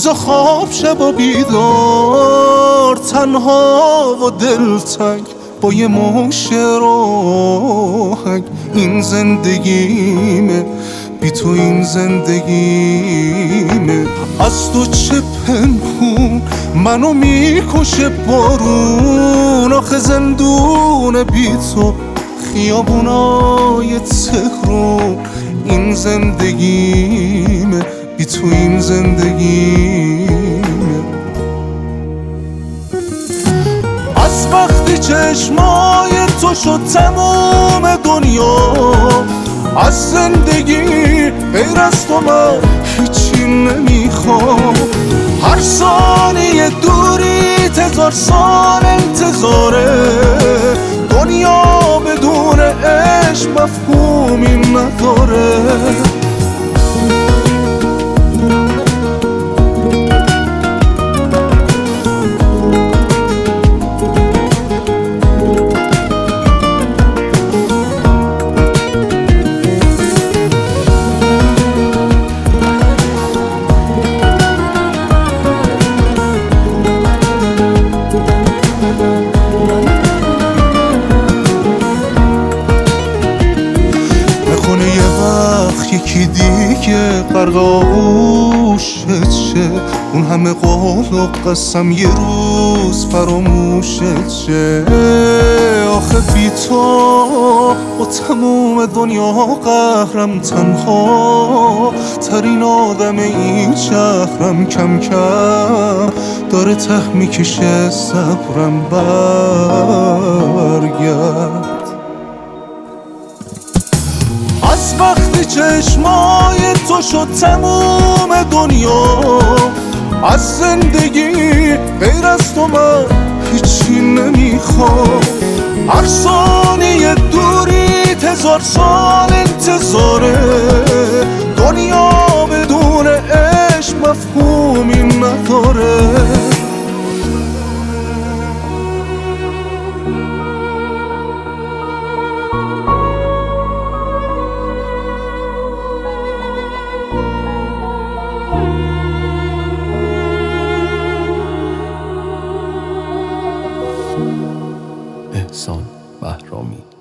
روز خواب شب بیدار، تنها و دلتنگ با یه مشت راهنگ. این زندگیمه، بی تو این زندگیمه. از تو چه پنهون منو میکشه بارون، آخه زندون بی تو خیابونای تهرون. این زندگیمه، بی تو این زندگیمه. از وقتی چشمای تو شد تموم دنیا، از زندگی غیر از تو من هیچی نمیخوام. هر ثانیه دوری 1000 سال انتظاره، دنیا بدون عشق مفهومی نداره. یکی دیگه غرق آغوشت شه، اون همه قول و قسم یه روز فراموشت شه. آخه بی تو با تموم دنیا قهرم، تنها ترین آدم این شهرم. کم کم داره ته میکشه صبرم، برگرد. از وقتی چشمای تو شد تموم دنیا، از زندگی غیر از تو من هیچی نمیخوام. هر ثانیه دوری 1000 سال انتظاره، دنیا بدون عشق مفهومی نداره. احسان بهرامی.